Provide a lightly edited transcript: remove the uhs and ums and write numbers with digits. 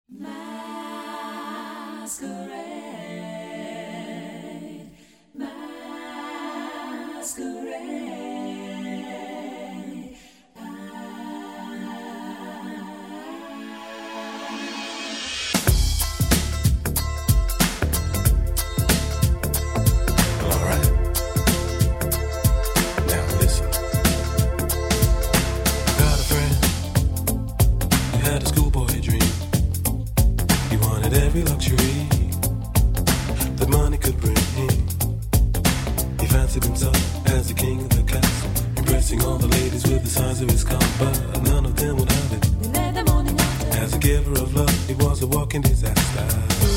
Masquerade, masquerade. All right. Now listen. Got a friend who had a schoolboy dream. He wanted every luxury that money could bring. He fancied himself as the king of the castle, impressing all the ladies with the size of his cock, but none of them would have it. As a giver of love, he was a walking disaster.